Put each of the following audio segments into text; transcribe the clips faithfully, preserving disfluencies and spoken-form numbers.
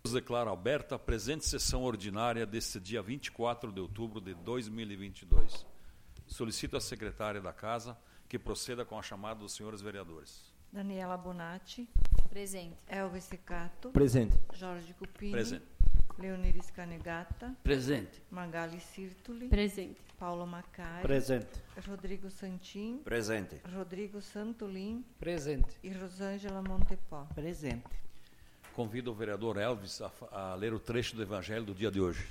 Declaro aberta a presente sessão ordinária deste dia vinte e quatro de outubro de dois mil e vinte e dois. Solicito à secretária da Casa que proceda com a chamada dos senhores vereadores. Daniela Bonatti. Presente. Elvis Secato. Presente. Jorge Cupini. Presente. Leoniris Canegata. Presente. Magali Sirtuli. Presente. Paulo Macari. Presente. Rodrigo Santin. Presente. Rodrigo Santolim. Presente. E Rosângela Montepó. Presente. Convido o vereador Elvis a, a ler o trecho do Evangelho do dia de hoje.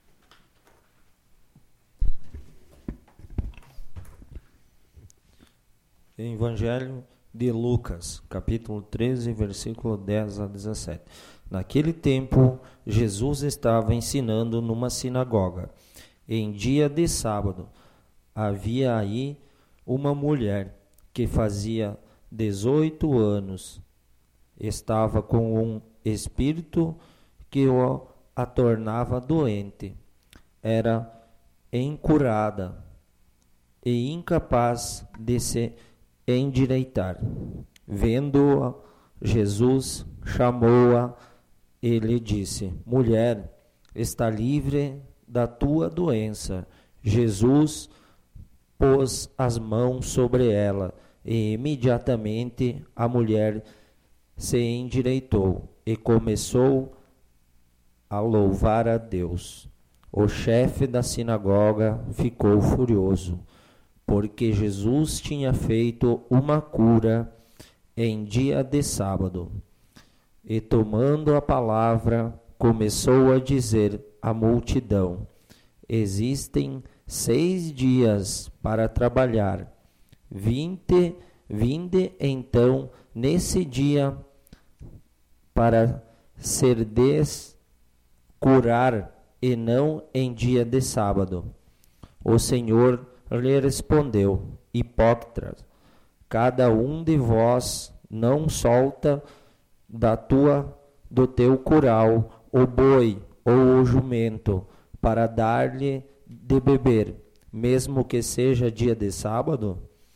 Evangelho de Lucas, capítulo treze, versículo dez a dezessete. Naquele tempo, Jesus estava ensinando numa sinagoga. Em dia de sábado, havia aí uma mulher que fazia dezoito anos. Estava com um espírito que o a tornava doente. Era encurada e incapaz de se endireitar. Vendo-a, Jesus chamou-a e lhe disse: Mulher, está livre da tua doença. Jesus pôs as mãos sobre ela e imediatamente a mulher se endireitou e começou a louvar a Deus. O chefe da sinagoga ficou furioso, porque Jesus tinha feito uma cura em dia de sábado. E tomando a palavra, começou a dizer à multidão: existem seis dias para trabalhar. Vinte, vinde então nesse dia para serdes curar, e não em dia de sábado. O Senhor lhe respondeu: Hipócritas, cada um de vós não solta da tua, do teu curral o boi ou o jumento para dar-lhe de beber, mesmo que seja dia de sábado?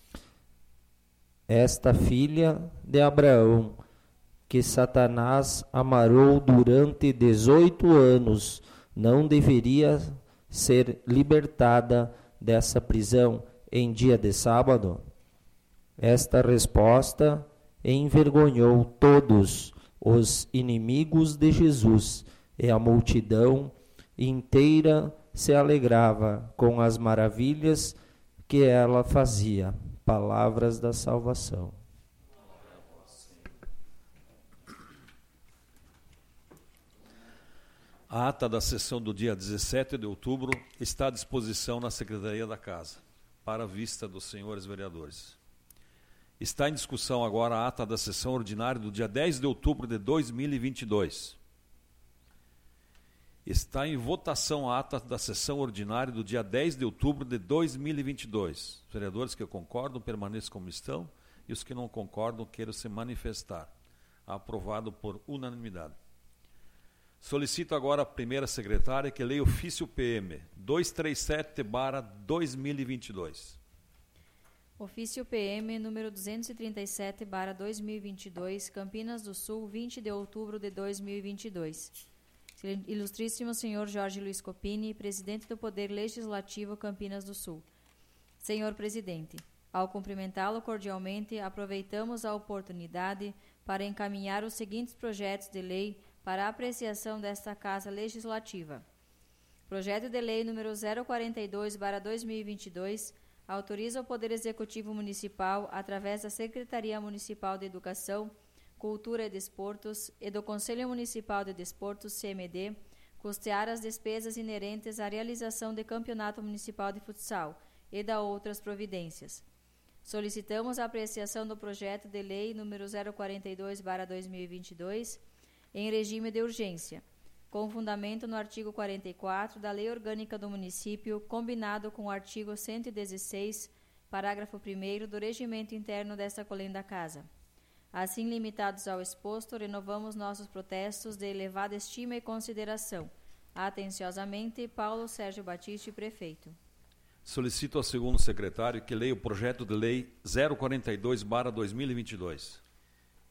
Esta filha de Abraão, que Satanás amarrou durante dezoito anos, não deveria ser libertada dessa prisão em dia de sábado? Esta resposta envergonhou todos os inimigos de Jesus, e a multidão inteira se alegrava com as maravilhas que ela fazia. Palavras da salvação. A ata da sessão do dia dezessete de outubro está à disposição na Secretaria da Casa, para a vista dos senhores vereadores. Está em discussão agora a ata da sessão ordinária do dia dez de outubro de dois mil e vinte e dois. Está em votação a ata da sessão ordinária do dia dez de outubro de dois mil e vinte e dois. Os vereadores que concordam permaneçam como estão e os que não concordam queiram se manifestar. Aprovado por unanimidade. Solicito agora a primeira secretária que leia ofício P M duzentos e trinta e sete barra dois mil e vinte e dois. Ofício P M número duzentos e trinta e sete barra dois mil e vinte e dois, Campinas do Sul, vinte de outubro de dois mil e vinte e dois. Ilustríssimo senhor Jorge Luiz Cupini, presidente do Poder Legislativo Campinas do Sul. Senhor presidente, ao cumprimentá-lo cordialmente, aproveitamos a oportunidade para encaminhar os seguintes projetos de lei para a apreciação desta Casa Legislativa. Projeto de Lei número zero quarenta e dois barra dois mil e vinte e dois autoriza o Poder Executivo Municipal, através da Secretaria Municipal de Educação, Cultura e Desportos e do Conselho Municipal de Desportos, C M D, custear as despesas inerentes à realização de Campeonato Municipal de Futsal e da outras providências. Solicitamos a apreciação do projeto de lei número zero quarenta e dois barra dois mil e vinte e dois em regime de urgência, com fundamento no artigo quarenta e quatro da Lei Orgânica do Município, combinado com o artigo cento e dezesseis, parágrafo primeiro do Regimento Interno desta Colenda Casa. Assim, limitados ao exposto, renovamos nossos protestos de elevada estima e consideração. Atenciosamente, Paulo Sérgio Batiste, Prefeito. Solicito ao segundo secretário que leia o projeto de lei zero quarenta e dois barra dois mil e vinte e dois.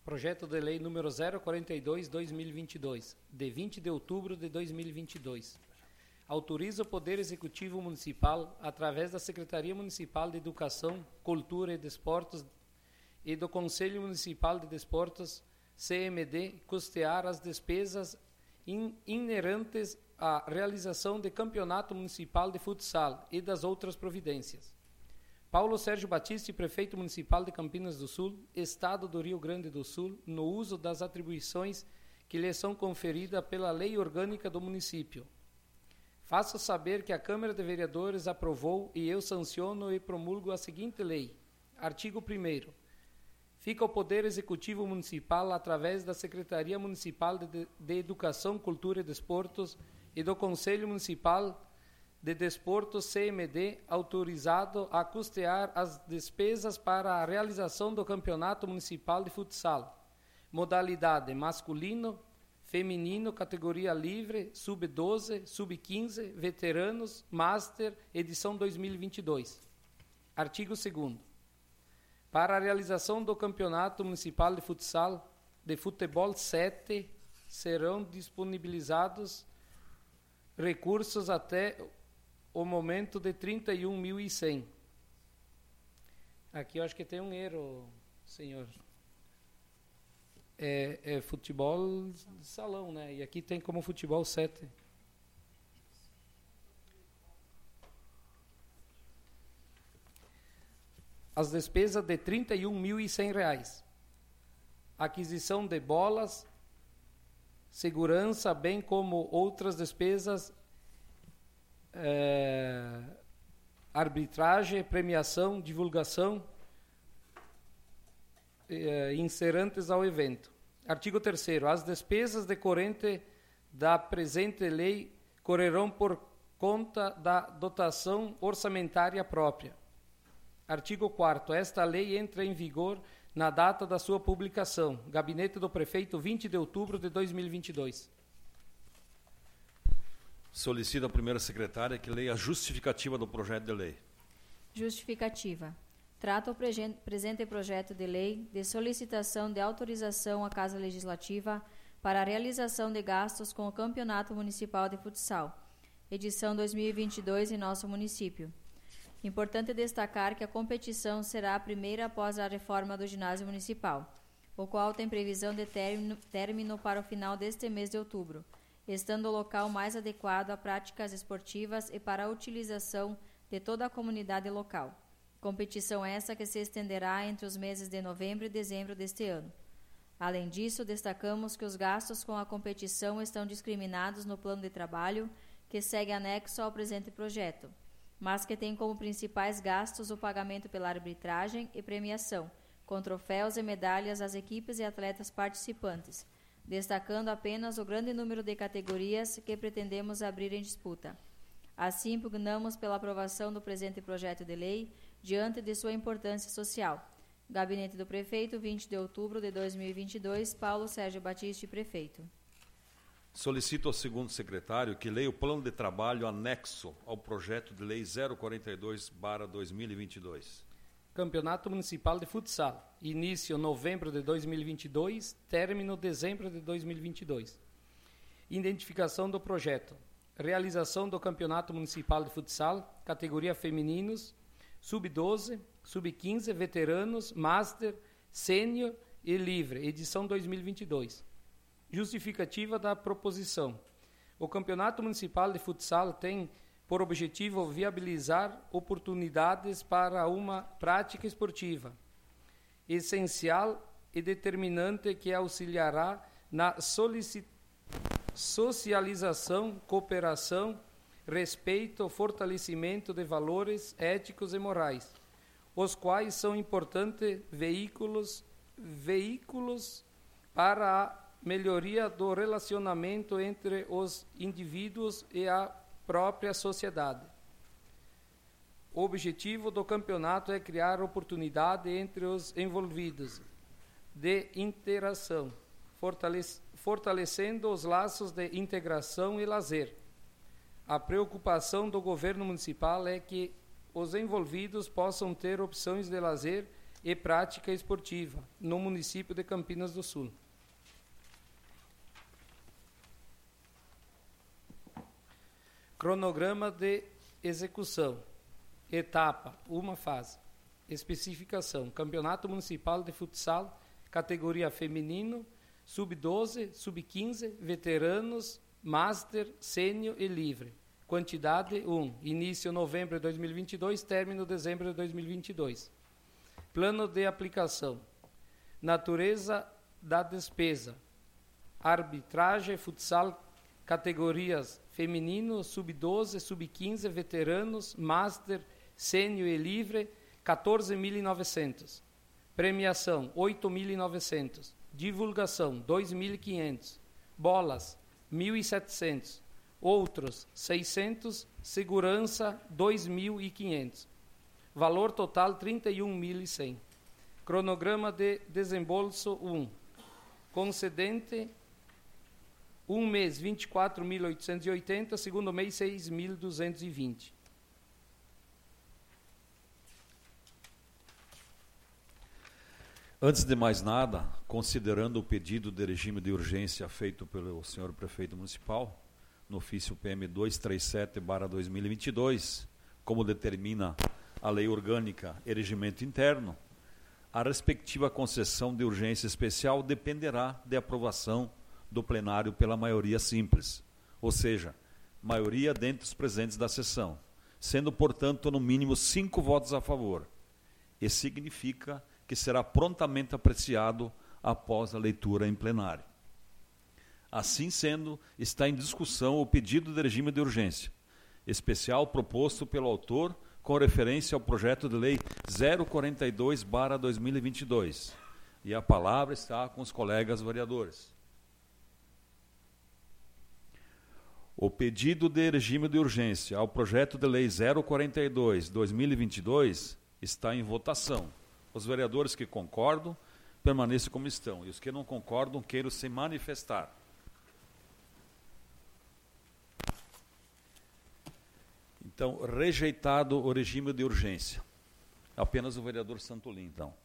Projeto de Lei número zero quarenta e dois barra dois mil e vinte e dois, de vinte de outubro de dois mil e vinte e dois. Autoriza o Poder Executivo Municipal, através da Secretaria Municipal de Educação, Cultura e Desportos e do Conselho Municipal de Desportos, C M D, custear as despesas in, inerentes à realização de campeonato municipal de futsal e das outras providências. Paulo Sérgio Batista, prefeito municipal de Campinas do Sul, Estado do Rio Grande do Sul, no uso das atribuições que lhe são conferidas pela Lei Orgânica do município. Faço saber que a Câmara de Vereadores aprovou e eu sanciono e promulgo a seguinte lei. Artigo primeiro. Fica o Poder Executivo Municipal, através da Secretaria Municipal de, de Educação, Cultura e Desportos e do Conselho Municipal de Desportos, C M D, autorizado a custear as despesas para a realização do Campeonato Municipal de Futsal. Modalidade masculino, feminino, categoria livre, sub doze, sub quinze, veteranos, master, edição dois mil e vinte e dois. Artigo segundo. Para a realização do Campeonato Municipal de Futsal de Futebol sete, serão disponibilizados recursos até o momento de trinta e um mil e cem. Aqui eu acho que tem um erro, senhor. É, é futebol de salão, né? E aqui tem como futebol sete. As despesas de trinta e um mil e cem reais. Aquisição de bolas, segurança, bem como outras despesas, é, arbitragem, premiação, divulgação, é, inserantes ao evento. Artigo terceiro. As despesas decorrentes da presente lei correrão por conta da dotação orçamentária própria. Artigo quarto. Esta lei entra em vigor na data da sua publicação. Gabinete do Prefeito, vinte de outubro de dois mil e vinte e dois. Solicito à primeira secretária que leia a justificativa do projeto de lei. Justificativa. Trata o pregen- presente projeto de lei de solicitação de autorização à Casa Legislativa para a realização de gastos com o Campeonato Municipal de Futsal, edição dois mil e vinte e dois em nosso município. Importante destacar que a competição será a primeira após a reforma do ginásio municipal, o qual tem previsão de término, término para o final deste mês de outubro, estando o local mais adequado a práticas esportivas e para a utilização de toda a comunidade local. Competição essa que se estenderá entre os meses de novembro e dezembro deste ano. Além disso, destacamos que os gastos com a competição estão discriminados no plano de trabalho, que segue anexo ao presente projeto, mas que tem como principais gastos o pagamento pela arbitragem e premiação, com troféus e medalhas às equipes e atletas participantes, destacando apenas o grande número de categorias que pretendemos abrir em disputa. Assim, pugnamos pela aprovação do presente projeto de lei, diante de sua importância social. Gabinete do Prefeito, vinte de outubro de dois mil e vinte e dois, Paulo Sérgio Batista, Prefeito. Solicito ao segundo secretário que leia o plano de trabalho anexo ao projeto de lei zero quarenta e dois barra dois mil e vinte e dois. Campeonato Municipal de Futsal. Início novembro de dois mil e vinte e dois, término dezembro de dois mil e vinte e dois. Identificação do projeto. Realização do Campeonato Municipal de Futsal, categoria femininos, sub doze, sub quinze, veteranos, master, sênior e livre, edição dois mil e vinte e dois. Justificativa da proposição. O Campeonato Municipal de Futsal tem por objetivo viabilizar oportunidades para uma prática esportiva essencial e determinante que auxiliará na solicitação, socialização, cooperação, respeito, fortalecimento de valores éticos e morais, os quais são importantes veículos, veículos para a melhoria do relacionamento entre os indivíduos e a própria sociedade. O objetivo do campeonato é criar oportunidade entre os envolvidos de interação, fortalece, fortalecendo os laços de integração e lazer. A preocupação do governo municipal é que os envolvidos possam ter opções de lazer e prática esportiva no município de Campinas do Sul. Cronograma de execução. Etapa, uma fase. Especificação: Campeonato Municipal de Futsal, categoria feminino, sub doze, sub quinze, veteranos, master, sênior e livre. Quantidade um. Início novembro de dois mil e vinte e dois, término dezembro de dois mil e vinte e dois. Plano de aplicação. Natureza da despesa. Arbitragem, futsal, categorias feminino, sub doze, sub quinze, veteranos, master, sênior e livre, quatorze mil e novecentos. Premiação, oito mil e novecentos. Divulgação, dois mil e quinhentos. Bolas, mil e setecentos. Outros, seiscentos. Segurança, dois mil e quinhentos. Valor total, trinta e um mil e cem. Cronograma de desembolso um. Concedente, um mês, vinte e quatro mil oitocentos e oitenta. Segundo mês, seis mil duzentos e vinte. Antes de mais nada, considerando o pedido de regime de urgência feito pelo senhor prefeito municipal, no ofício P M duzentos e trinta e sete barra dois mil e vinte e dois, como determina a lei orgânica e regimento interno, a respectiva concessão de urgência especial dependerá de aprovação do plenário pela maioria simples, ou seja, maioria dentre os presentes da sessão, sendo, portanto, no mínimo cinco votos a favor. E significa que será prontamente apreciado após a leitura em plenário. Assim sendo, está em discussão o pedido de regime de urgência especial proposto pelo autor com referência ao projeto de lei zero quarenta e dois barra dois mil e vinte e dois. E a palavra está com os colegas vereadores. O pedido de regime de urgência ao projeto de lei zero quarenta e dois barra dois mil e vinte e dois está em votação. Os vereadores que concordam, permaneçam como estão. E os que não concordam, queiram se manifestar. Então, rejeitado o regime de urgência. Apenas o vereador Santolin, então.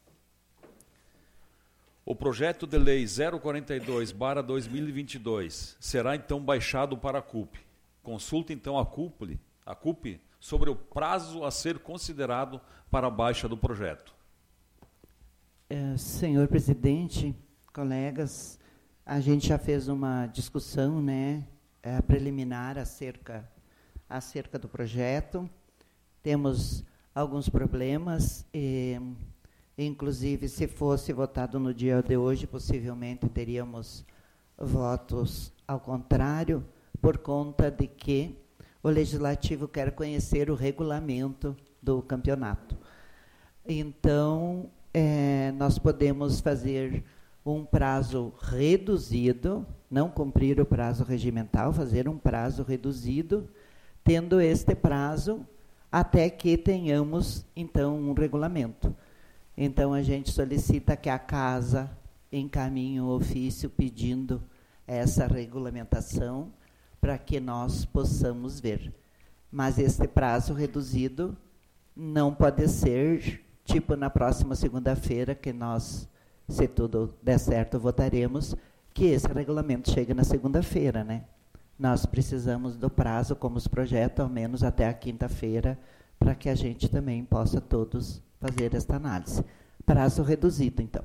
O projeto de lei zero quarenta e dois barra dois mil e vinte e dois será, então, baixado para a C U P. Consulta, então, a C U P, a C U P sobre o prazo a ser considerado para a baixa do projeto. É, senhor presidente, colegas, a gente já fez uma discussão, né, é, preliminar acerca, acerca do projeto. Temos alguns problemas, e, inclusive, se fosse votado no dia de hoje, possivelmente teríamos votos ao contrário, por conta de que o Legislativo quer conhecer o regulamento do campeonato. Então, É, nós podemos fazer um prazo reduzido, não cumprir o prazo regimental, fazer um prazo reduzido, tendo este prazo até que tenhamos, então, um regulamento. Então, a gente solicita que a Casa encaminhe um ofício pedindo essa regulamentação para que nós possamos ver. Mas este prazo reduzido não pode ser tipo na próxima segunda-feira, que nós, se tudo der certo, votaremos, que esse regulamento chegue na segunda-feira, né? Nós precisamos do prazo, como os projetos, ao menos até a quinta-feira, para que a gente também possa todos fazer esta análise. Prazo reduzido, então.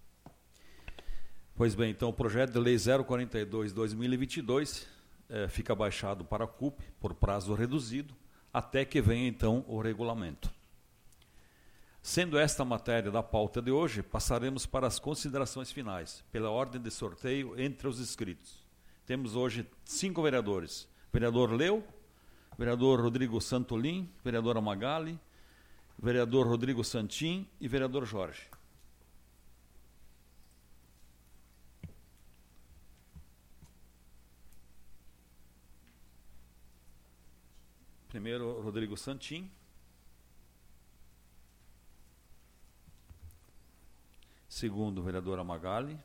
Pois bem, então o projeto de lei zero quarenta e dois barra dois mil e vinte e dois eh, fica baixado para a C U P por prazo reduzido, até que venha, então, o regulamento. Sendo esta a matéria da pauta de hoje, passaremos para as considerações finais, pela ordem de sorteio entre os inscritos. Temos hoje cinco vereadores. Vereador Leu, vereador Rodrigo Santolin, vereadora Magali, vereador Rodrigo Santin e vereador Jorge. Primeiro, Rodrigo Santin. Segundo, vereadora Magali.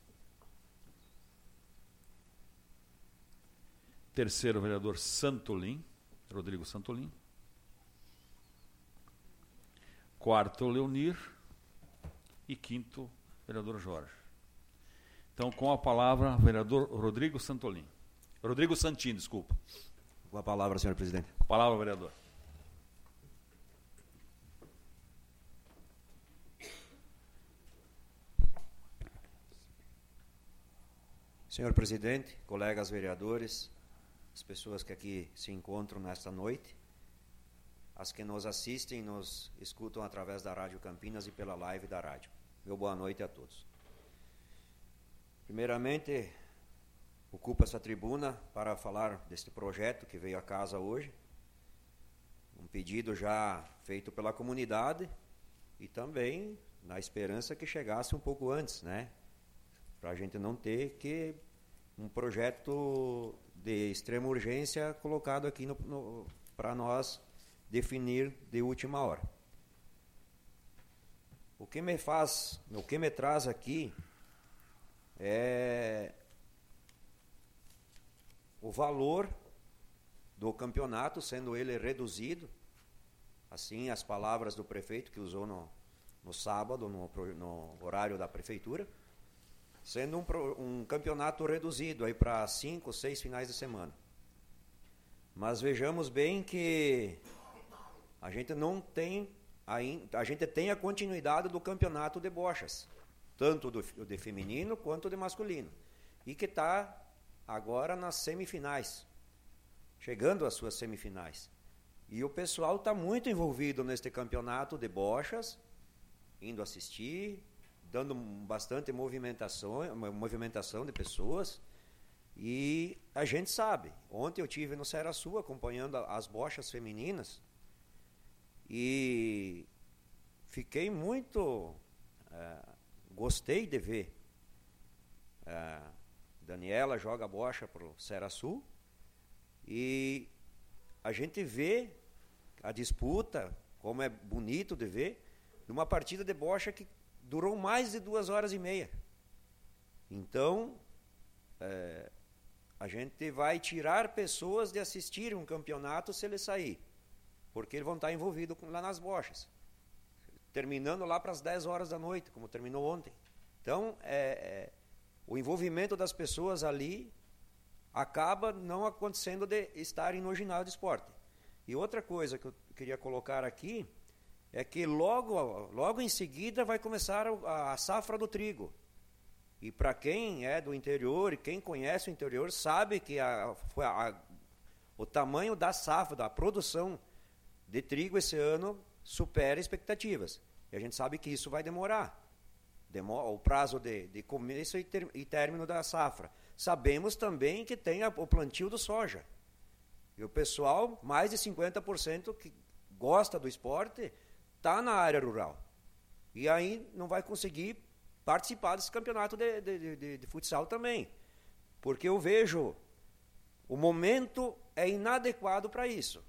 Terceiro, vereador Santolin, Rodrigo Santolin. Quarto, Leonir. e quinto, vereador Jorge. Então, com a palavra, vereador Rodrigo Santolin. Rodrigo Santin, desculpa. Com a palavra, senhor presidente. Palavra, vereador. Senhor presidente, colegas vereadores, as pessoas que aqui se encontram nesta noite, as que nos assistem, nos escutam através da Rádio Campinas e pela live da rádio. Meu boa noite a todos. Primeiramente, ocupo essa tribuna para falar deste projeto que veio à casa hoje, um pedido já feito pela comunidade e também na esperança que chegasse um pouco antes, né? Para a gente não ter que um projeto de extrema urgência colocado aqui no, no, para nós definir de última hora. O que me faz, o que me traz aqui é o valor do campeonato, sendo ele reduzido, assim as palavras do prefeito que usou no, no sábado, no, no horário da prefeitura, sendo um, um campeonato reduzido aí para cinco, seis finais de semana. Mas vejamos bem que a gente não tem, a gente tem a continuidade do campeonato de bochas, tanto do, de feminino quanto de masculino, e que está agora nas semifinais, chegando às suas semifinais. E o pessoal está muito envolvido neste campeonato de bochas, indo assistir, dando bastante movimentação, movimentação de pessoas. E a gente sabe, ontem eu estive no Cearaçu acompanhando as bochas femininas e fiquei muito, é, gostei de ver. É, Daniela joga bocha para o Cearaçu e a gente vê a disputa, como é bonito de ver, numa partida de bocha que durou mais de duas horas e meia. Então, é, a gente vai tirar pessoas de assistir um campeonato se ele sair, porque eles vão estar envolvidos lá nas bochas, terminando lá para as dez horas da noite, como terminou ontem. Então, é, é, o envolvimento das pessoas ali acaba não acontecendo de estarem no ginásio de esporte. E outra coisa que eu queria colocar aqui é que logo, logo em seguida vai começar a, a safra do trigo. E para quem é do interior e quem conhece o interior sabe que a, a, o tamanho da safra, da produção de trigo esse ano supera expectativas. E a gente sabe que isso vai demorar. Demora, o prazo de, de começo e, ter, e término da safra. Sabemos também que tem a, o plantio do soja. E o pessoal, mais de cinquenta por cento que gosta do esporte, está na área rural. E aí não vai conseguir participar desse campeonato de, de, de, de futsal também. Porque eu vejo, o momento é inadequado para isso.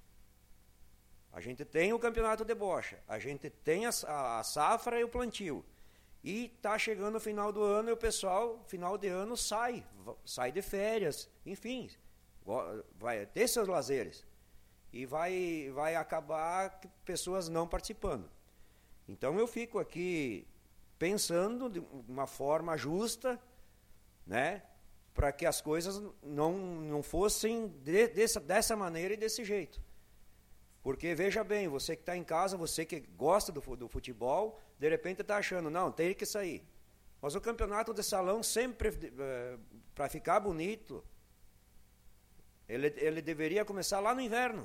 A gente tem o campeonato de bocha, a gente tem a, a, a safra e o plantio. E está chegando o final do ano e o pessoal, final de ano, sai, sai de férias, enfim, vai ter seus lazeres. E vai, vai acabar pessoas não participando. Então eu fico aqui pensando de uma forma justa, né, para que as coisas não, não fossem de, dessa, dessa maneira e desse jeito. Porque, veja bem, você que está em casa, você que gosta do, do futebol, de repente está achando, não, tem que sair. Mas o campeonato de salão sempre, eh, para ficar bonito, ele, ele deveria começar lá no inverno.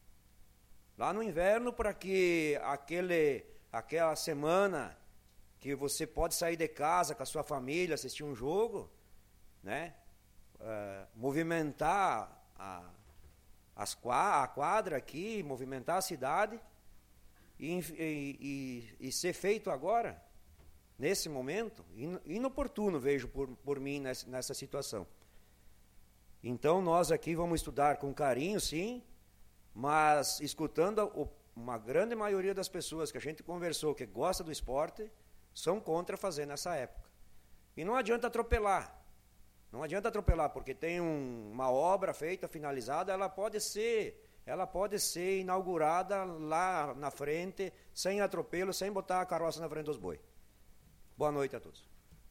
Lá no inverno, para que aquele, aquela semana que você pode sair de casa com a sua família, assistir um jogo, né, uh, movimentar a, as, a quadra aqui, movimentar a cidade, e, e, e, e ser feito agora, nesse momento, inoportuno, vejo por, por mim nessa, nessa situação. Então, nós aqui vamos estudar com carinho, sim, mas escutando o, uma grande maioria das pessoas que a gente conversou, que gosta do esporte, são contra fazer nessa época. E não adianta atropelar. Não adianta atropelar, porque tem um, uma obra feita, finalizada, ela pode ser, ela pode ser inaugurada lá na frente, sem atropelo, sem botar a carroça na frente dos bois. Boa noite a todos.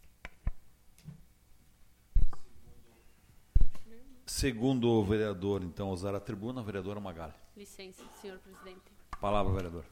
Segundo o vereador, então, usar a tribuna, vereadora Magali. Licença, senhor presidente. Palavra, vereador.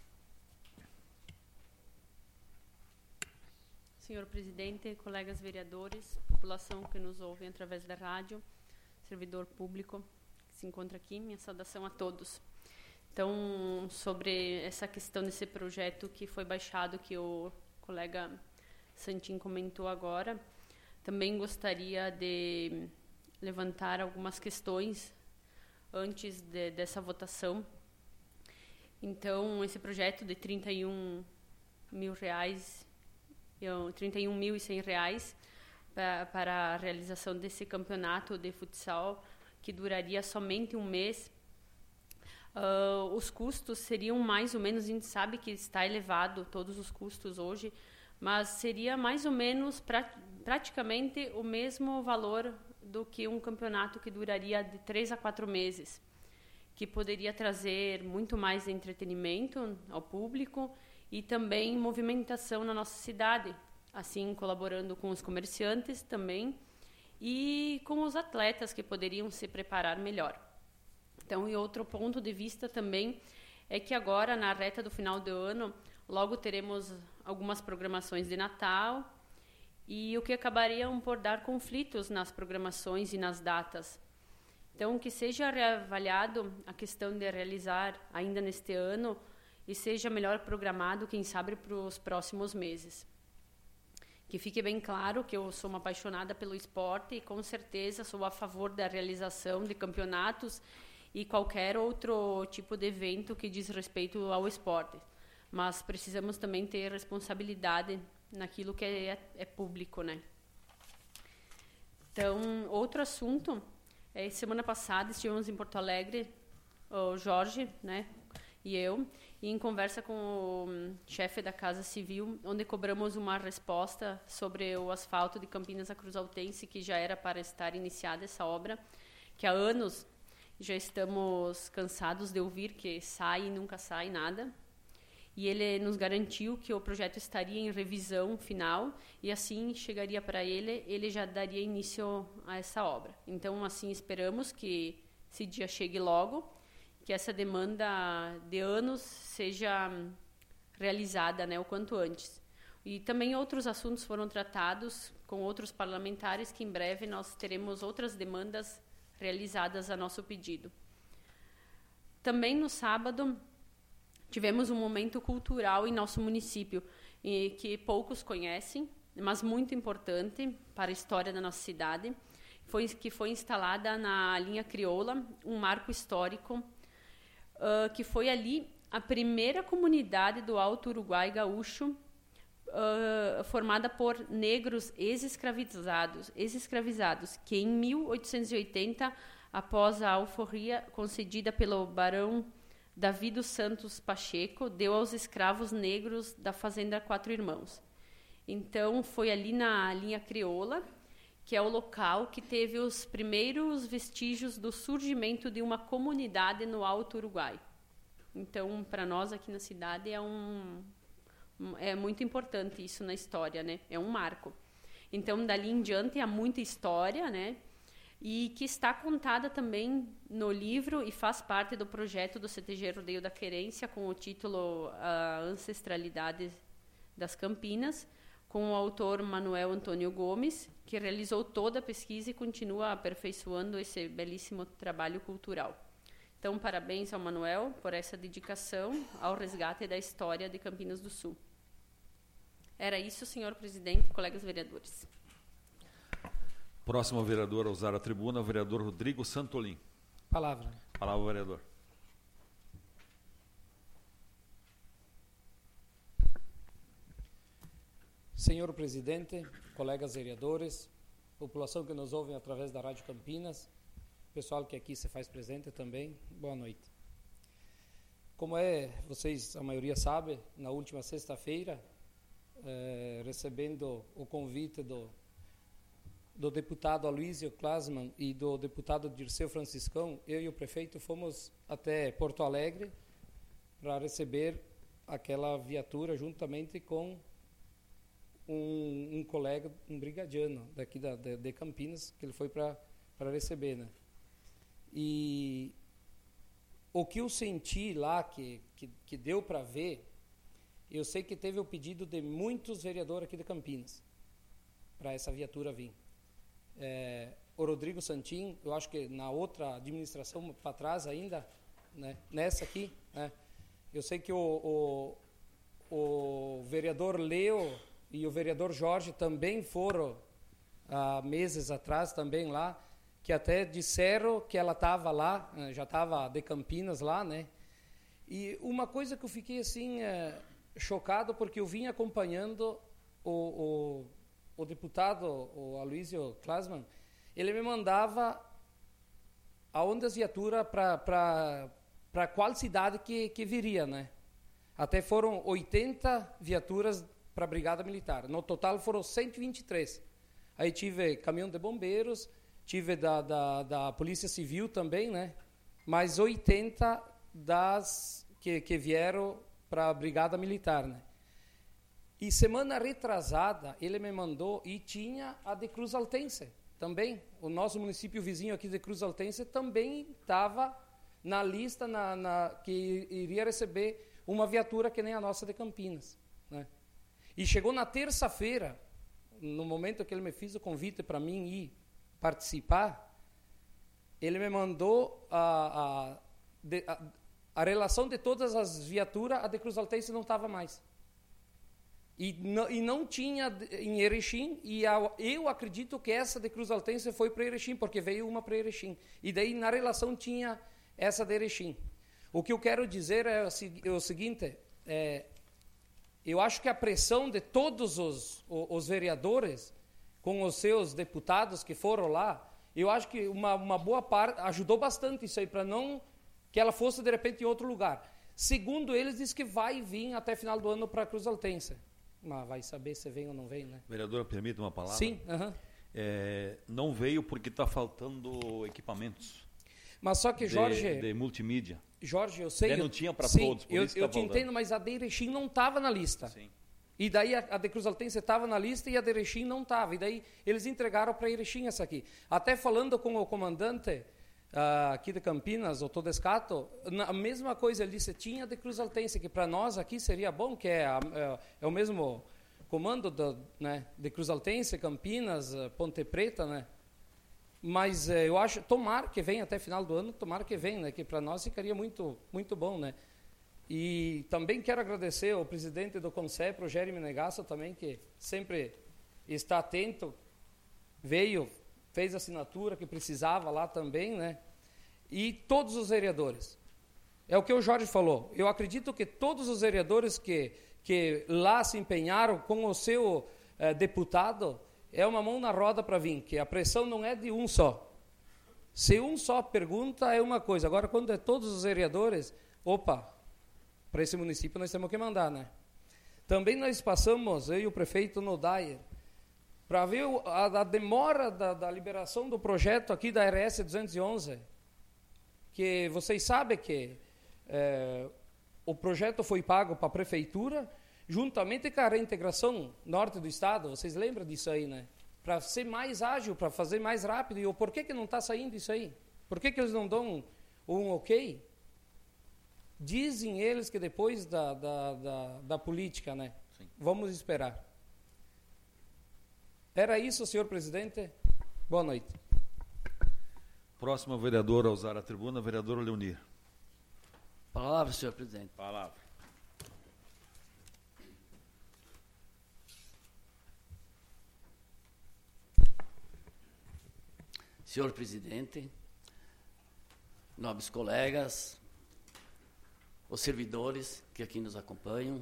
Senhor presidente, colegas vereadores, população que nos ouve através da rádio, servidor público que se encontra aqui, minha saudação a todos. Então, sobre essa questão desse projeto que foi baixado, que o colega Santin comentou agora, também gostaria de levantar algumas questões antes de, dessa votação. Então, esse projeto de trinta e um mil reais, trinta e um mil e cem reais para, para a realização desse campeonato de futsal, que duraria somente um mês. Uh, os custos seriam mais ou menos, a gente sabe que está elevado todos os custos hoje, mas seria mais ou menos pra, praticamente o mesmo valor do que um campeonato que duraria de três a quatro meses, que poderia trazer muito mais entretenimento ao público e também movimentação na nossa cidade, assim colaborando com os comerciantes também e com os atletas que poderiam se preparar melhor. Então, e outro ponto de vista também é que agora, na reta do final do ano, logo teremos algumas programações de Natal e o que acabariam por dar conflitos nas programações e nas datas. Então, que seja reavaliado a questão de realizar ainda neste ano e seja melhor programado, quem sabe, para os próximos meses. Que fique bem claro que eu sou uma apaixonada pelo esporte e, com certeza, sou a favor da realização de campeonatos e qualquer outro tipo de evento que diz respeito ao esporte. Mas precisamos também ter responsabilidade naquilo que é, é público, né? Então, outro assunto, é, semana passada estivemos em Porto Alegre, o Jorge, né, e eu, e em conversa com o chefe da Casa Civil, onde cobramos uma resposta sobre o asfalto de Campinas a Cruzaltense, que já era para estar iniciada essa obra, que há anos já estamos cansados de ouvir que sai e nunca sai nada. E ele nos garantiu que o projeto estaria em revisão final e assim chegaria para ele, ele já daria início a essa obra. Então, assim, esperamos que esse dia chegue logo, que essa demanda de anos seja realizada, né, o quanto antes. E também outros assuntos foram tratados com outros parlamentares, que em breve nós teremos outras demandas realizadas a nosso pedido. Também no sábado tivemos um momento cultural em nosso município, e que poucos conhecem, mas muito importante para a história da nossa cidade, foi, que foi instalada na linha crioula, um marco histórico, uh, que foi ali a primeira comunidade do Alto Uruguai gaúcho, uh, formada por negros ex-escravizados, ex-escravizados, que em mil oitocentos e oitenta, após a alforria concedida pelo barão Davi dos Santos Pacheco, deu aos escravos negros da fazenda Quatro Irmãos. Então, foi ali na linha crioula, que é o local que teve os primeiros vestígios do surgimento de uma comunidade no Alto Uruguai. Então, para nós aqui na cidade, é, um, é muito importante isso na história, né? É um marco. Então, dali em diante, há muita história, né? E que está contada também no livro e faz parte do projeto do C T G Rodeio da Querência, com o título A Ancestralidade das Campinas, com o autor Manuel Antônio Gomes, que realizou toda a pesquisa e continua aperfeiçoando esse belíssimo trabalho cultural. Então, parabéns ao Manuel por essa dedicação ao resgate da história de Campinas do Sul. Era isso, senhor presidente e colegas vereadores. Próximo vereador a usar a tribuna, o vereador Rodrigo Santolin. Palavra. Palavra, vereador. Senhor presidente, colegas vereadores, população que nos ouve através da Rádio Campinas, pessoal que aqui se faz presente também, boa noite. Como é, vocês, a maioria sabe, na última sexta-feira, eh, recebendo o convite do do deputado Aloysio Klasman e do deputado Dirceu Franciscão, eu e o prefeito fomos até Porto Alegre para receber aquela viatura juntamente com um, um colega, um brigadiano daqui da, de, de Campinas, que ele foi para receber, né? E o que eu senti lá, que, que, que deu para ver, eu sei que teve o pedido de muitos vereadores aqui de Campinas para essa viatura vir. É, o Rodrigo Santin, eu acho que na outra administração para trás ainda, né, nessa aqui, né, eu sei que o, o, o vereador Leo e o vereador Jorge também foram há meses atrás também lá, que até disseram que ela estava lá, já estava de Campinas lá, né? E uma coisa que eu fiquei assim é, chocado, porque eu vim acompanhando o, o, o deputado, o Aloysio Klasman, ele me mandava aonde as viaturas para para qual cidade que, que viria, né? Até foram oitenta viaturas para a Brigada Militar. No total foram cento e vinte e três. Aí tive caminhão de bombeiros, tive da, da, da Polícia Civil também, né? Mais oitenta das que, que vieram para a Brigada Militar, né? E semana retrasada, ele me mandou, e tinha a de Cruz Altense também. O nosso município vizinho aqui de Cruz Altense também estava na lista na, na, que iria receber uma viatura que nem a nossa de Campinas, né? E chegou na terça-feira, no momento que ele me fez o convite para mim ir participar, ele me mandou a, a, de, a, a relação de todas as viaturas, a de Cruz Altense não estava mais. E não, e não tinha em Erechim, e a, eu acredito que essa de Cruz Altense foi para Erechim, porque veio uma para Erechim. E daí na relação tinha essa de Erechim. O que eu quero dizer é o, é o seguinte, é, eu acho que a pressão de todos os, os, os vereadores, com os seus deputados que foram lá, eu acho que uma, uma boa parte ajudou bastante isso aí, para não que ela fosse de repente em outro lugar. Segundo eles, diz que vai vir até final do ano para Cruz Altense. Mas vai saber se vem ou não vem, né? Vereadora, permite uma palavra? Sim. Uh-huh. É, não veio porque está faltando equipamentos. Mas só que, Jorge... De, de multimídia. Jorge, eu sei... Daí eu, não tinha para sim, todos, por eu, isso que eu tá te faltando. entendo, mas a de Erechim não estava na lista. Sim. E daí a, a de Cruz Altense estava na lista e a de Erechim não estava. E daí eles entregaram para Erechim essa aqui. Até falando com o comandante uh, aqui de Campinas, o Todescato, a mesma coisa, ele disse, tinha a de Cruz Altense, que para nós aqui seria bom, que é, a, é, é o mesmo comando do, né, de Cruz Altense, Campinas, Ponte Preta, né? Mas eh, eu acho, tomara que venha até final do ano, tomara que venha, né? Que para nós ficaria muito, muito bom, né? E também quero agradecer ao presidente do CONCEP, o Jeremy Negasso, também, que sempre está atento, veio, fez a assinatura que precisava lá também, né? E todos os vereadores. É o que o Jorge falou. Eu acredito que todos os vereadores que, que lá se empenharam com o seu eh, deputado, é uma mão na roda para vir, que a pressão não é de um só. Se um só pergunta, é uma coisa. Agora, quando é todos os vereadores, opa, para esse município nós temos que mandar, né? Também nós passamos, eu e o prefeito no Dyer, para ver a, a demora da, da liberação do projeto aqui da R S duzentos e onze, que vocês sabem que é, o projeto foi pago para a prefeitura, juntamente com a reintegração norte do estado. Vocês lembram disso aí, né? Para ser mais ágil, para fazer mais rápido. E o por que que não está saindo isso aí? Por que que eles não dão um, um ok? Dizem eles que depois da, da, da, da política, né? Sim. Vamos esperar. Era isso, senhor presidente. Boa noite. Próximo vereador a usar a tribuna, vereador Leonir. Palavra, senhor presidente. Palavra. Senhor presidente, nobres colegas, os servidores que aqui nos acompanham,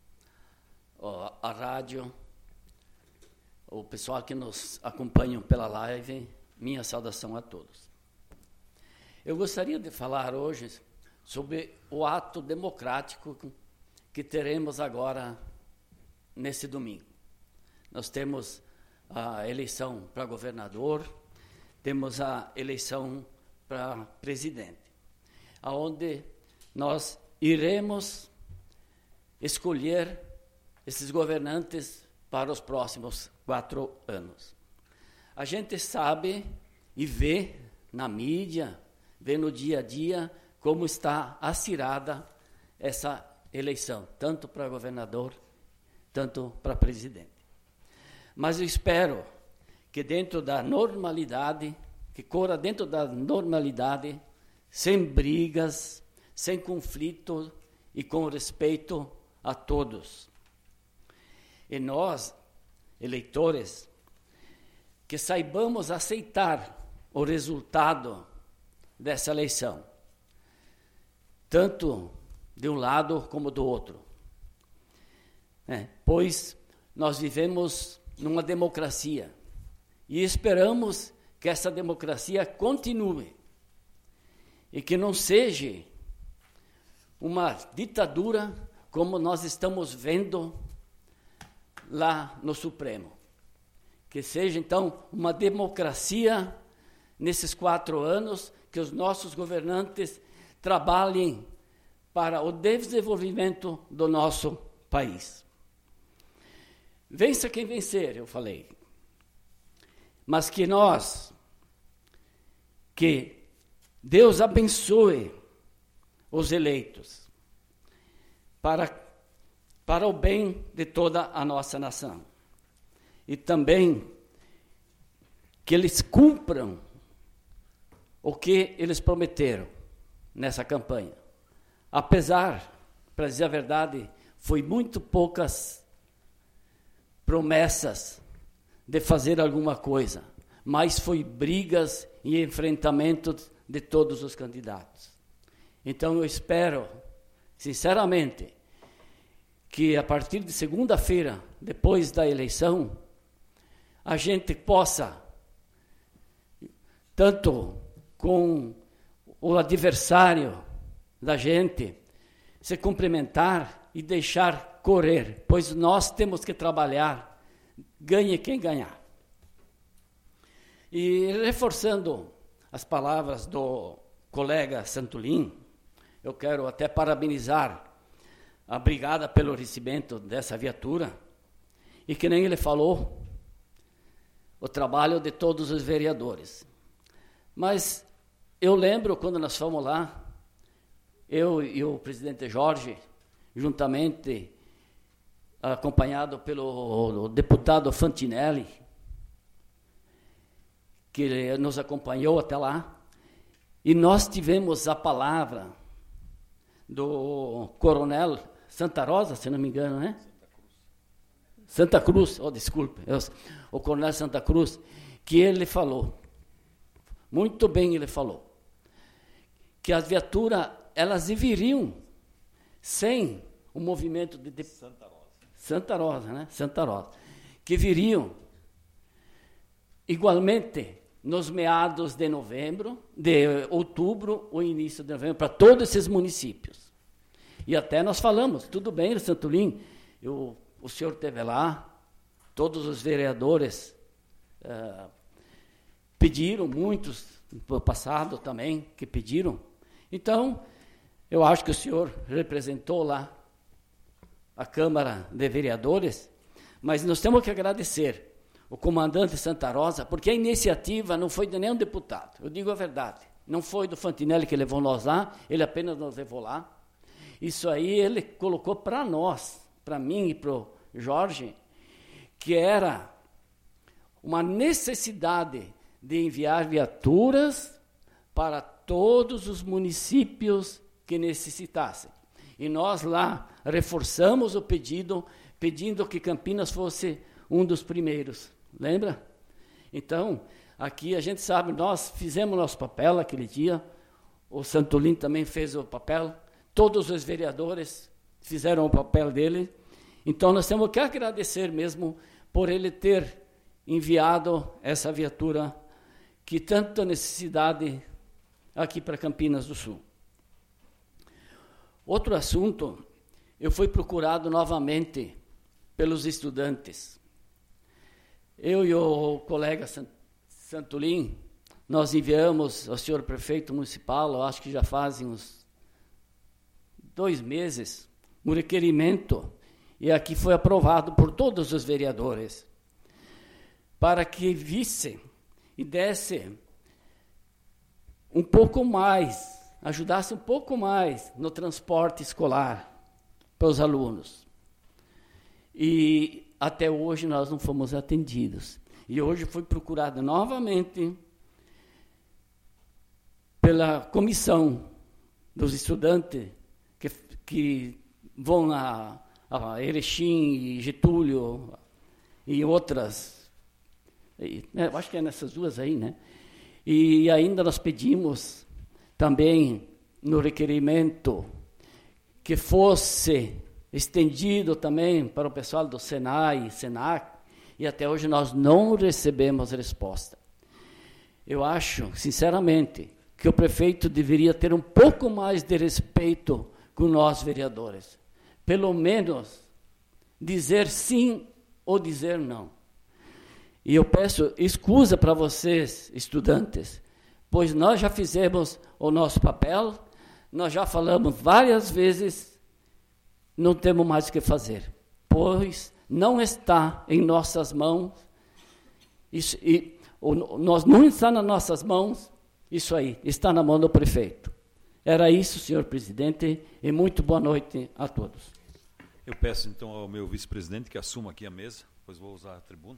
a rádio, o pessoal que nos acompanha pela live, minha saudação a todos. Eu gostaria de falar hoje sobre o ato democrático que teremos agora nesse domingo. Nós temos a eleição para governador, temos a eleição para presidente, aonde nós iremos escolher esses governantes para os próximos quatro anos. A gente sabe e vê na mídia, vê no dia a dia, como está acirrada essa eleição, tanto para governador, tanto para presidente. Mas eu espero que dentro da normalidade, que corra dentro da normalidade, sem brigas, sem conflito e com respeito a todos. E nós, eleitores, que saibamos aceitar o resultado dessa eleição, tanto de um lado como do outro. É, pois nós vivemos numa democracia e esperamos que essa democracia continue e que não seja uma ditadura como nós estamos vendo lá no Supremo. Que seja, então, uma democracia nesses quatro anos, que os nossos governantes trabalhem para o desenvolvimento do nosso país. Vença quem vencer, eu falei. Mas que nós, que Deus abençoe os eleitos para, para o bem de toda a nossa nação. E também que eles cumpram o que eles prometeram nessa campanha. Apesar, para dizer a verdade, foi muito poucas promessas de fazer alguma coisa, mas foi brigas e enfrentamentos de todos os candidatos. Então eu espero, sinceramente, que a partir de segunda-feira, depois da eleição, a gente possa, tanto com o adversário da gente, se cumprimentar e deixar correr, pois nós temos que trabalhar, ganhe quem ganhar. E reforçando as palavras do colega Santolin, eu quero até parabenizar a brigada pelo recebimento dessa viatura, e que nem ele falou, o trabalho de todos os vereadores. Mas eu lembro quando nós fomos lá, eu e o presidente Jorge, juntamente acompanhado pelo deputado Fantinelli, que nos acompanhou até lá, e nós tivemos a palavra do coronel Santa Rosa, se não me engano, né? Santa Cruz, oh, desculpe, eu, o coronel Santa Cruz, que ele falou, muito bem ele falou, que as viaturas, elas viriam sem o movimento de, de Santa Rosa, Santa Rosa, né? Santa Rosa, que viriam igualmente nos meados de novembro, de outubro ou início de novembro, para todos esses municípios. E até nós falamos, tudo bem, Santolin, eu o senhor esteve lá, todos os vereadores uh, pediram, muitos no passado também, que pediram. Então, eu acho que o senhor representou lá a Câmara de Vereadores, mas nós temos que agradecer o comandante Santa Rosa, porque a iniciativa não foi de nenhum deputado, eu digo a verdade. Não foi do Fantinelli que levou nós lá, ele apenas nos levou lá. Isso aí ele colocou para nós, para mim e para o Jorge, que era uma necessidade de enviar viaturas para todos os municípios que necessitassem. E nós lá reforçamos o pedido, pedindo que Campinas fosse um dos primeiros. Lembra? Então, aqui a gente sabe, nós fizemos nosso papel aquele dia, o Santolin também fez o papel, todos os vereadores fizeram o papel dele. Então, nós temos que agradecer mesmo por ele ter enviado essa viatura que tanta necessidade aqui para Campinas do Sul. Outro assunto, eu fui procurado novamente pelos estudantes. Eu e o colega Santolin, nós enviamos ao senhor prefeito municipal, eu acho que já fazem uns dois meses, um requerimento, e aqui foi aprovado por todos os vereadores, para que visse e desse um pouco mais, ajudasse um pouco mais no transporte escolar para os alunos. E até hoje nós não fomos atendidos. E hoje fui procurado novamente pela comissão dos estudantes que, que vão a, a Erechim e Getúlio e outras, e, né, eu acho que é nessas duas aí, né? E ainda nós pedimos também no requerimento que fosse estendido também para o pessoal do Senai, Senac, e até hoje nós não recebemos resposta. Eu acho, sinceramente, que o prefeito deveria ter um pouco mais de respeito com nós, vereadores. Pelo menos dizer sim ou dizer não. E eu peço excusa para vocês, estudantes, pois nós já fizemos o nosso papel, nós já falamos várias vezes, não temos mais o que fazer, pois não está em nossas mãos, isso, e, o, nós não está nas nossas mãos, isso aí, está na mão do prefeito. Era isso, senhor presidente, e muito boa noite a todos. Eu peço então ao meu vice-presidente que assuma aqui a mesa, depois vou usar a tribuna.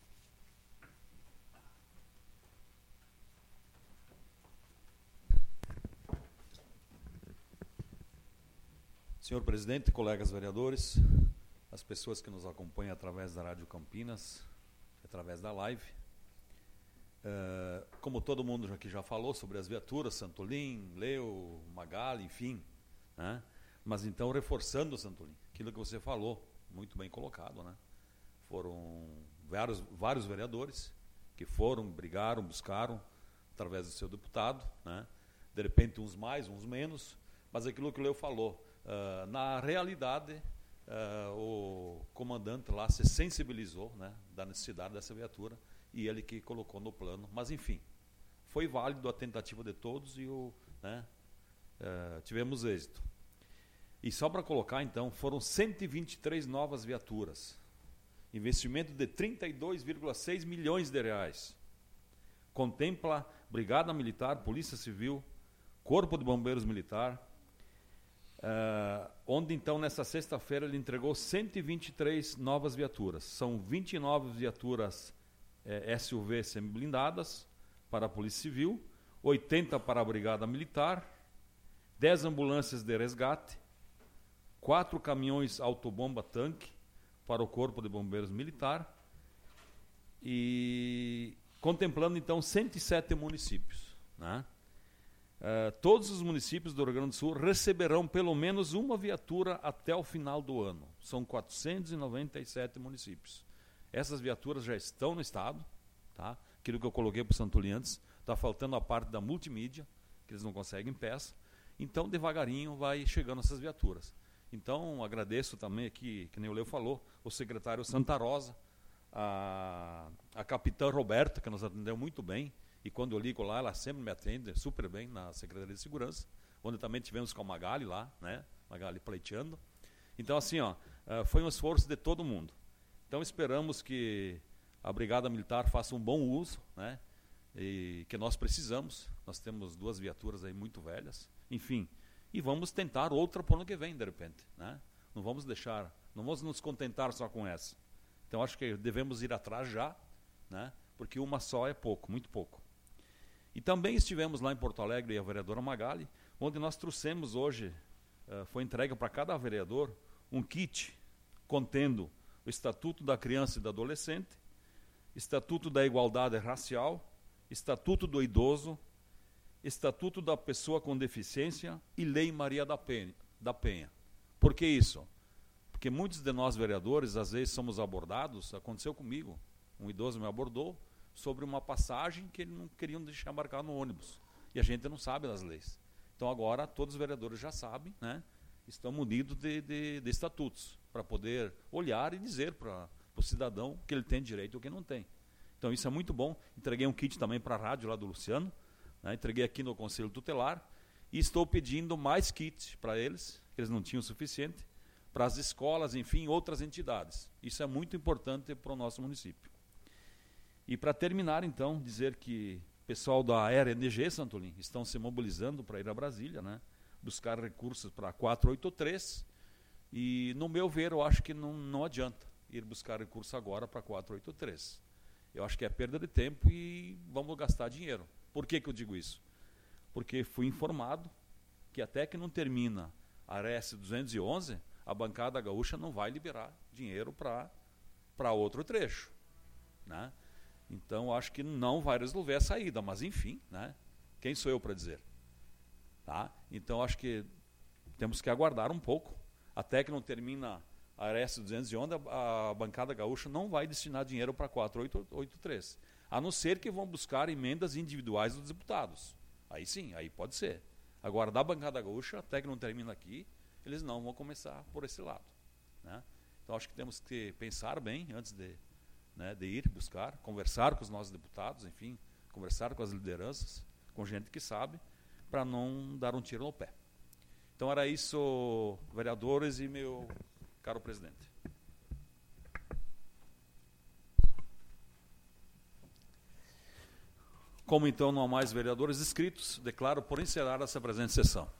Senhor presidente, colegas vereadores, as pessoas que nos acompanham através da Rádio Campinas, através da live, uh, como todo mundo aqui já falou sobre as viaturas, Santolim, Leo, Magali, enfim, né? Mas então reforçando, Santolim, aquilo que você falou, muito bem colocado, né? Foram vários, vários vereadores que foram, brigaram, buscaram, através do seu deputado, né? De repente uns mais, uns menos, mas aquilo que o Leo falou, Uh, na realidade, uh, o comandante lá se sensibilizou, né, da necessidade dessa viatura e ele que colocou no plano. Mas, enfim, foi válido a tentativa de todos e o, né, uh, tivemos êxito. E só para colocar, então, foram cento e vinte e três novas viaturas. Investimento de trinta e dois vírgula seis milhões de reais. Contempla Brigada Militar, Polícia Civil, Corpo de Bombeiros Militar, Uh, onde então nessa sexta-feira ele entregou cento e vinte e três novas viaturas. São vinte e nove viaturas eh, S U V semi-blindadas para a Polícia Civil, oitenta para a Brigada Militar, dez ambulâncias de resgate, quatro caminhões autobomba-tanque para o Corpo de Bombeiros Militar e contemplando então cento e sete municípios, né? Uh, todos os municípios do Rio Grande do Sul receberão pelo menos uma viatura até o final do ano. São quatrocentos e noventa e sete municípios. Essas viaturas já estão no estado, tá? Aquilo que eu coloquei para o Santolim antes, está faltando a parte da multimídia, que eles não conseguem peça. Então, devagarinho, vai chegando essas viaturas. Então, agradeço também aqui, que nem o Leo falou, o secretário Santa Rosa, a, a capitã Roberta, que nos atendeu muito bem. E quando eu ligo lá, ela sempre me atende super bem na Secretaria de Segurança, onde também tivemos com a Magali lá, né? Magali pleiteando. Então, assim, ó, foi um esforço de todo mundo. Então, esperamos que a Brigada Militar faça um bom uso, né? E que nós precisamos. Nós temos duas viaturas aí muito velhas, enfim. E vamos tentar outra para o ano que vem, de repente, né? Não vamos deixar, não vamos nos contentar só com essa. Então, acho que devemos ir atrás já, né? Porque uma só é pouco, muito pouco. E também estivemos lá em Porto Alegre, e a vereadora Magali, onde nós trouxemos hoje, uh, foi entregue para cada vereador, um kit contendo o Estatuto da Criança e do Adolescente, Estatuto da Igualdade Racial, Estatuto do Idoso, Estatuto da Pessoa com Deficiência e Lei Maria da Penha. Da Penha. Por que isso? Porque muitos de nós vereadores, às vezes, somos abordados, aconteceu comigo, um idoso me abordou, sobre uma passagem que ele não queriam deixar embarcar no ônibus. E a gente não sabe das leis. Então agora todos os vereadores já sabem, né? Estão munidos de, de, de estatutos, para poder olhar e dizer para o cidadão que ele tem direito ou que não tem. Então isso é muito bom. Entreguei um kit também para a rádio lá do Luciano, né? Entreguei aqui no Conselho Tutelar, e estou pedindo mais kits para eles, que eles não tinham o suficiente, para as escolas, enfim, outras entidades. Isso é muito importante para o nosso município. E para terminar, então, dizer que o pessoal da Aérea N G Santolim estão se mobilizando para ir a Brasília, né, buscar recursos para quatrocentos e oitenta e três, e, no meu ver, eu acho que não, não adianta ir buscar recurso agora para quatrocentos e oitenta e três. Eu acho que é perda de tempo e vamos gastar dinheiro. Por que que eu digo isso? Porque fui informado que até que não termina a R S duzentos e onze, a bancada gaúcha não vai liberar dinheiro para para outro trecho, né? Então, acho que não vai resolver a saída, mas enfim, né? Quem sou eu para dizer? Tá? Então, acho que temos que aguardar um pouco, até que não termina a R S duzentos e onze, a, a bancada gaúcha não vai destinar dinheiro para quatrocentos e oitenta e três, a não ser que vão buscar emendas individuais dos deputados. Aí sim, aí pode ser. Agora, da bancada gaúcha, até que não termina aqui, eles não vão começar por esse lado, né? Então, acho que temos que pensar bem antes de, né, de ir buscar, conversar com os nossos deputados, enfim, conversar com as lideranças, com gente que sabe, para não dar um tiro no pé. Então, era isso, vereadores e meu caro presidente. Como, então, não há mais vereadores inscritos, declaro por encerrada essa presente sessão.